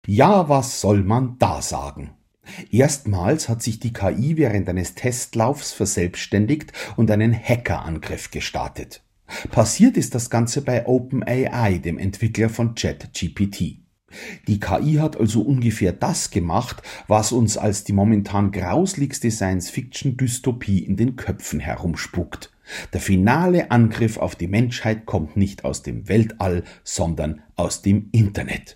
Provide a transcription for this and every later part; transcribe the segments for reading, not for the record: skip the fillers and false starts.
Ja, was soll man da sagen? Erstmals hat sich die KI während eines Testlaufs verselbstständigt und einen Hackerangriff gestartet. Passiert ist das Ganze bei OpenAI, dem Entwickler von ChatGPT. Die KI hat also ungefähr das gemacht, was uns als die momentan grauslichste Science-Fiction-Dystopie in den Köpfen herumspukt. Der finale Angriff auf die Menschheit kommt nicht aus dem Weltall, sondern aus dem Internet.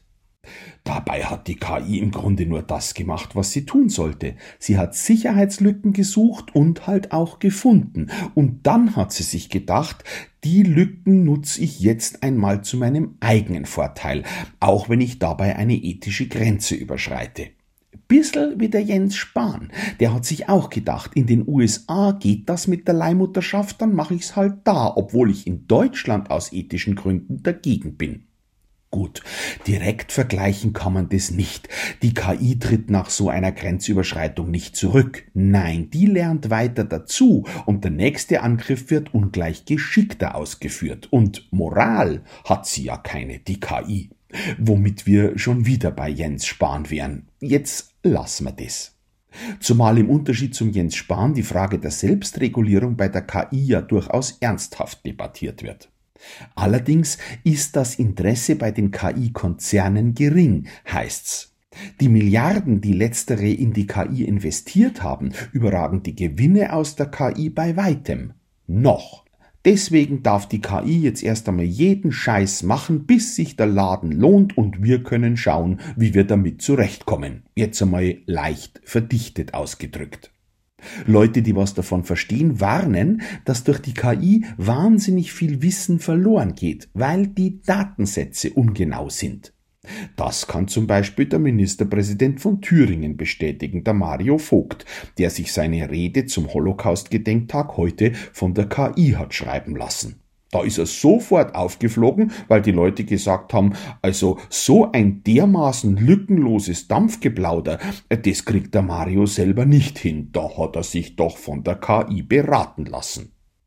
Dabei hat die KI im Grunde nur das gemacht, was sie tun sollte. Sie hat Sicherheitslücken gesucht und halt auch gefunden. Und dann hat sie sich gedacht, die Lücken nutze ich jetzt einmal zu meinem eigenen Vorteil, auch wenn ich dabei eine ethische Grenze überschreite. Bissl wie der Jens Spahn, der hat sich auch gedacht, in den USA geht das mit der Leihmutterschaft, dann mache ich's halt da, obwohl ich in Deutschland aus ethischen Gründen dagegen bin. Gut, direkt vergleichen kann man das nicht. Die KI tritt nach so einer Grenzüberschreitung nicht zurück. Nein, die lernt weiter dazu und der nächste Angriff wird ungleich geschickter ausgeführt. Und Moral hat sie ja keine, die KI. Womit wir schon wieder bei Jens Spahn wären. Jetzt lassen wir das. Zumal im Unterschied zum Jens Spahn die Frage der Selbstregulierung bei der KI ja durchaus ernsthaft debattiert wird. Allerdings ist das Interesse bei den KI-Konzernen gering, heißt's. Die Milliarden, die letztere in die KI investiert haben, überragen die Gewinne aus der KI bei weitem. Noch. Deswegen darf die KI jetzt erst einmal jeden Scheiß machen, bis sich der Laden lohnt und wir können schauen, wie wir damit zurechtkommen. Jetzt einmal leicht verdichtet ausgedrückt. Leute, die was davon verstehen, warnen, dass durch die KI wahnsinnig viel Wissen verloren geht, weil die Datensätze ungenau sind. Das kann zum Beispiel der Ministerpräsident von Thüringen bestätigen, der Mario Vogt, der sich seine Rede zum Holocaust-Gedenktag heute von der KI hat schreiben lassen. Da ist er sofort aufgeflogen, weil die Leute gesagt haben, also so ein dermaßen lückenloses Dampfgeplauder, das kriegt der Mario selber nicht hin. Da hat er sich doch von der KI beraten lassen.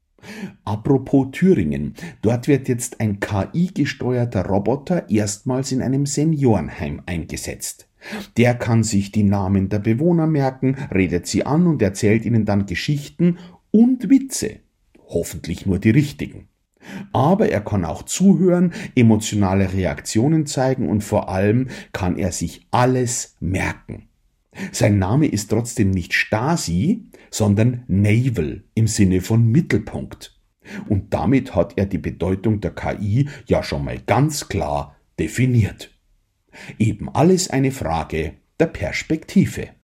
Apropos Thüringen, dort wird jetzt ein KI-gesteuerter Roboter erstmals in einem Seniorenheim eingesetzt. Der kann sich die Namen der Bewohner merken, redet sie an und erzählt ihnen dann Geschichten und Witze. Hoffentlich nur die richtigen. Aber er kann auch zuhören, emotionale Reaktionen zeigen und vor allem kann er sich alles merken. Sein Name ist trotzdem nicht Stasi, sondern Navel im Sinne von Mittelpunkt. Und damit hat er die Bedeutung der KI ja schon mal ganz klar definiert. Eben alles eine Frage der Perspektive.